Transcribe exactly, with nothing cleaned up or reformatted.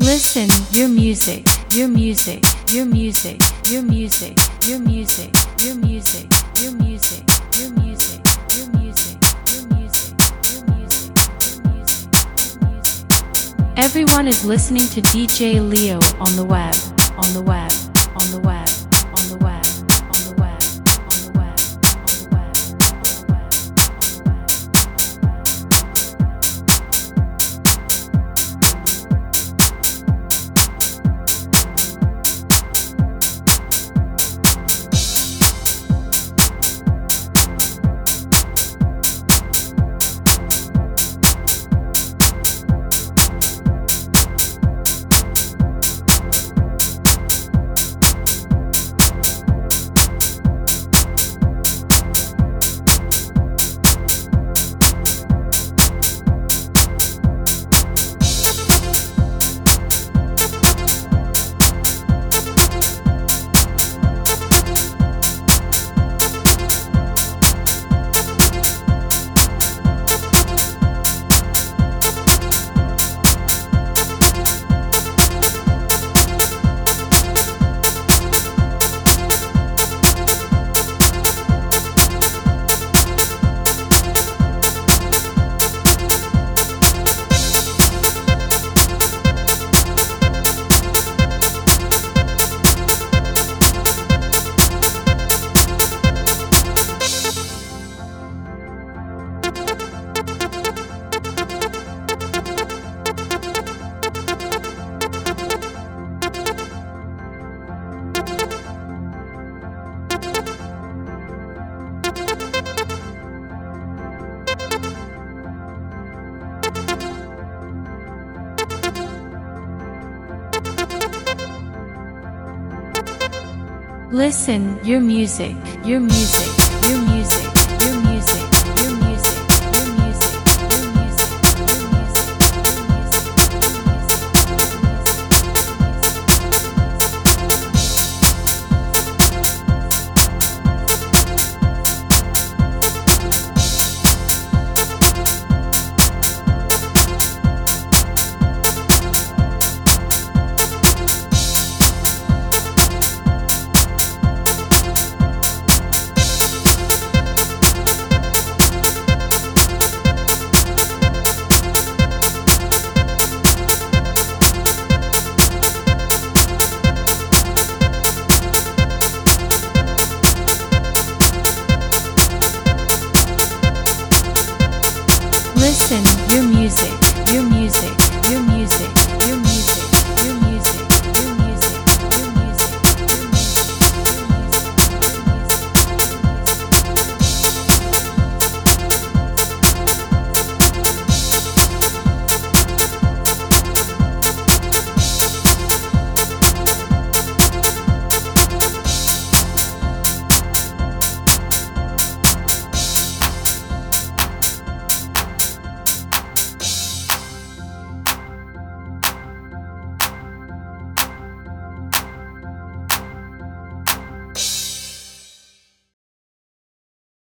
Listen, your music, your music, your music, your music, your music, your music, your music, your music, your music, your music, your music, your music. Everyone is listening to D J Leo on the web, on the web, on the web, on the web. Listen, your music, your music.